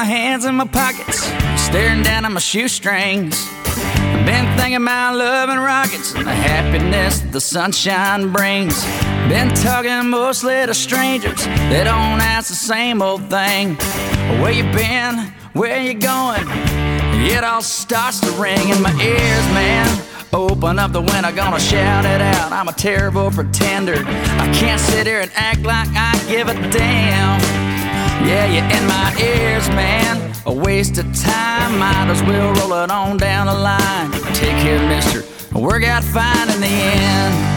hands in my pockets, staring down at my shoestrings. I've been thinking about love and rockets and the happiness that the sunshine brings. Been talking mostly to strangers that don't ask the same old thing. Where you been? Where you going? It all starts to ring in my ears, man. Open up the window, gonna shout it out. I'm a terrible pretender. I can't sit here and act like I give a damn. Yeah, you're in my ears, man. A waste of time, might as well roll it on down the line. Take care, mister, work out fine in the end.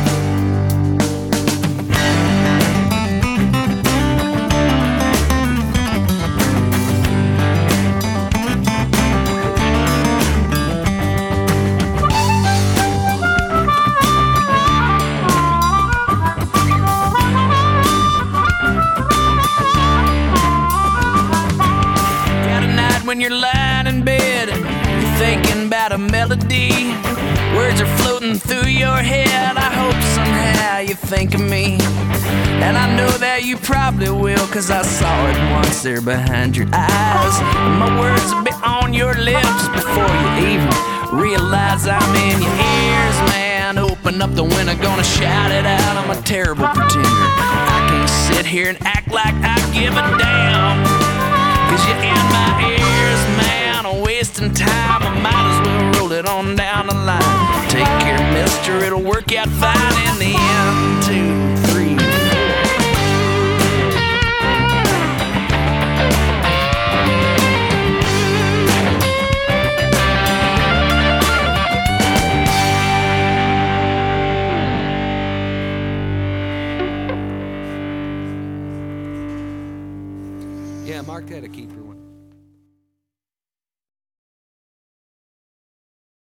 When you're lying in bed and you're thinking about a melody, words are floating through your head. I hope somehow you think of me, and I know that you probably will, cause I saw it once there behind your eyes. And my words will be on your lips before you even realize I'm in your ears, man. Open up the window, gonna shout it out. I'm a terrible pretender. I can't sit here and act like I give a damn, cause you're in my ears, man, wasting time. I might as well roll it on down the line. Take care, mister, it'll work out fine in the end. 2, 3, 4. Yeah, mark that a keeper.